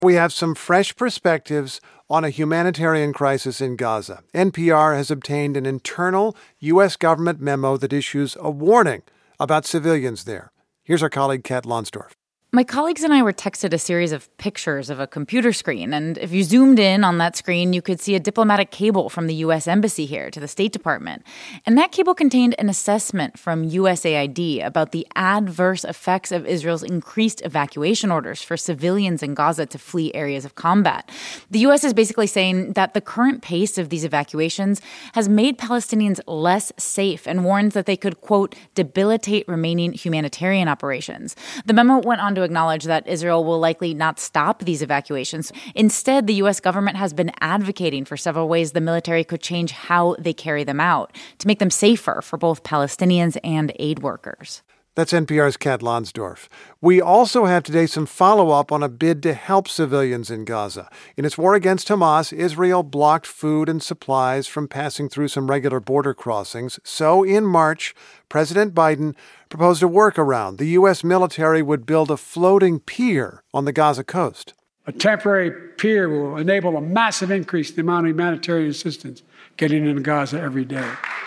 We have some fresh perspectives on a humanitarian crisis in Gaza. NPR has obtained an internal U.S. government memo that issues a warning about civilians there. Here's our colleague, Kat Lonsdorf. My colleagues and I were texted a series of pictures of a computer screen, and if you zoomed in on that screen, you could see a diplomatic cable from the U.S. Embassy here to the State Department. And that cable contained an assessment from USAID about the adverse effects of Israel's increased evacuation orders for civilians in Gaza to flee areas of combat. The U.S. is basically saying that the current pace of these evacuations has made Palestinians less safe and warns that they could, quote, debilitate remaining humanitarian operations. The memo went on to acknowledge that Israel will likely not stop these evacuations. Instead, the U.S. government has been advocating for several ways the military could change how they carry them out to make them safer for both Palestinians and aid workers. That's NPR's Kat Lonsdorf. We also have today some follow-up on a bid to help civilians in Gaza. In its war against Hamas, Israel blocked food and supplies from passing through some regular border crossings. So in March, President Biden proposed a workaround. The U.S. military would build a floating pier on the Gaza coast. A temporary pier will enable a massive increase in the amount of humanitarian assistance getting into Gaza every day.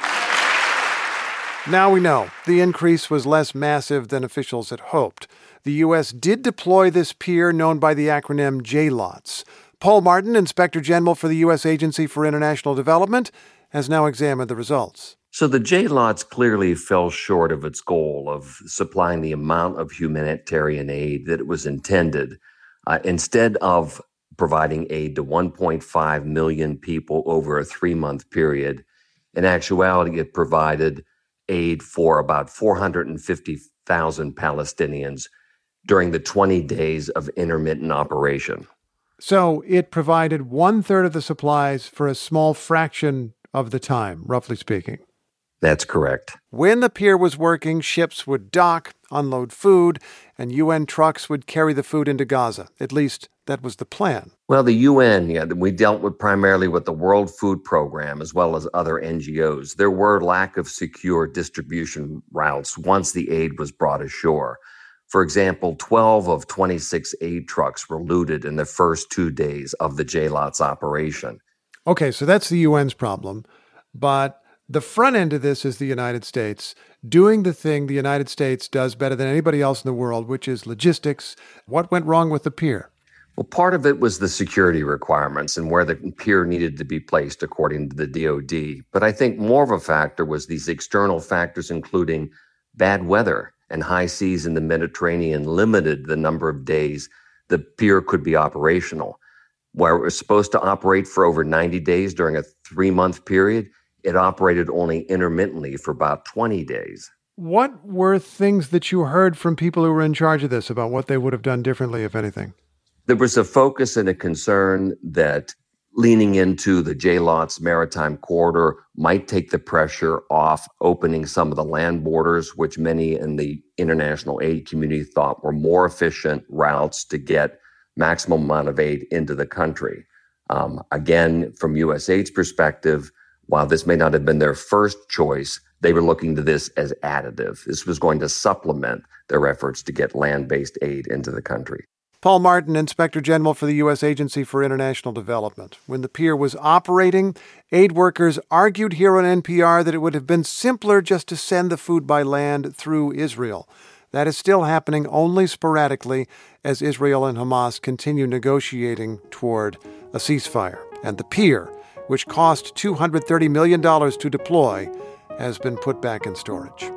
Now we know the increase was less massive than officials had hoped. The U.S. did deploy this pier known by the acronym JLOTS. Paul Martin, Inspector General for the U.S. Agency for International Development, has now examined the results. So the JLOTS clearly fell short of its goal of supplying the amount of humanitarian aid that it was intended. Instead of providing aid to 1.5 million people over a 3-month period, in actuality, it provided aid for about 450,000 Palestinians during the 20 days of intermittent operation. So it provided 1/3 of the supplies for a small fraction of the time, roughly speaking. That's correct. When the pier was working, ships would dock, unload food, and UN trucks would carry the food into Gaza. At least that was the plan. Well, the UN, we dealt with primarily with the World Food Program as well as other NGOs. There were lack of secure distribution routes once the aid was brought ashore. For example, 12 of 26 aid trucks were looted in the first 2 days of the JLOTS operation. Okay, so that's the UN's problem. But the front end of this is the United States doing the thing the United States does better than anybody else in the world, which is logistics. What went wrong with the pier? Well, part of it was the security requirements and where the pier needed to be placed according to the DoD. But I think more of a factor was these external factors, including bad weather and high seas in the Mediterranean limited the number of days the pier could be operational. Where it was supposed to operate for over 90 days during a 3-month period, it operated only intermittently for about 20 days. What were things that you heard from people who were in charge of this about what they would have done differently, if anything? There was a focus and a concern that leaning into the JLOTS maritime corridor might take the pressure off opening some of the land borders, which many in the international aid community thought were more efficient routes to get maximum amount of aid into the country. Again, from USAID's perspective, while this may not have been their first choice, they were looking to this as additive. This was going to supplement their efforts to get land-based aid into the country. Paul Martin, Inspector General for the U.S. Agency for International Development. When the pier was operating, aid workers argued here on NPR that it would have been simpler just to send the food by land through Israel. That is still happening only sporadically as Israel and Hamas continue negotiating toward a ceasefire. And the pier, which cost $230 million to deploy, has been put back in storage.